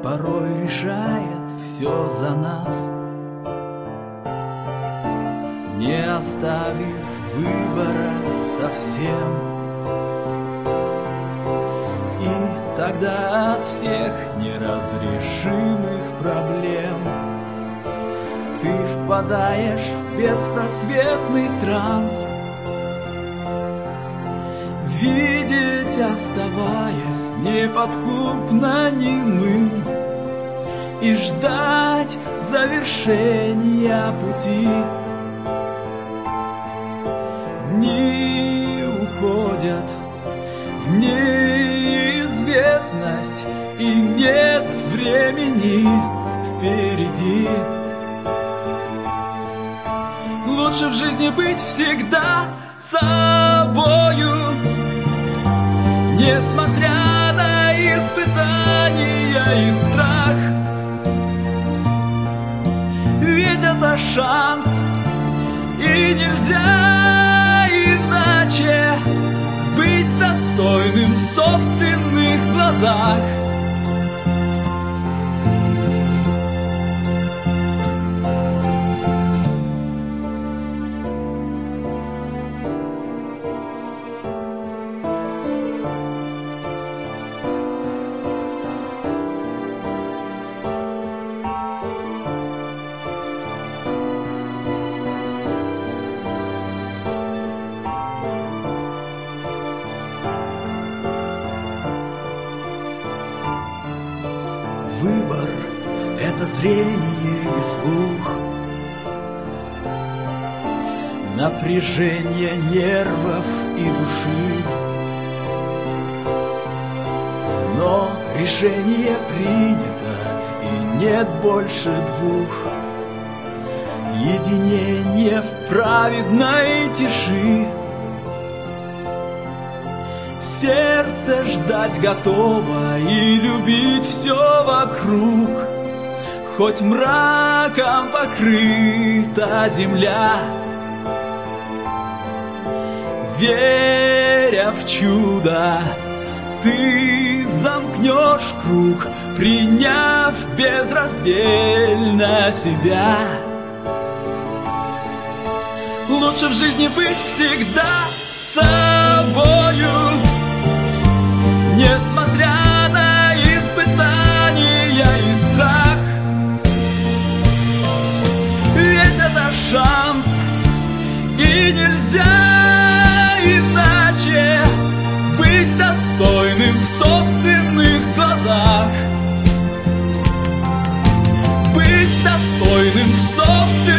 порой решает все за нас, не оставив выбора совсем. И тогда от всех неразрешимых проблем ты впадаешь в беспросветный транс, видеть оставаясь неподкупно немым и ждать завершения пути. Дни уходят в неизвестность, и нет времени впереди. Лучше в жизни быть всегда собою, несмотря на испытания и страх. Ведь это шанс, и нельзя иначе быть достойным в собственных глазах. Выбор — это зрение и слух, напряжение нервов и души. Но решение принято, и нет больше двух. Единение в праведной тиши. Сердце ждать готово и любить все вокруг, хоть мраком покрыта земля. Веря в чудо, ты замкнешь круг, приняв безраздельно себя. Лучше в жизни быть всегда собою, несмотря на испытания и страх. Ведь это шанс, и нельзя иначе быть достойным в собственных глазах. Быть достойным в собственных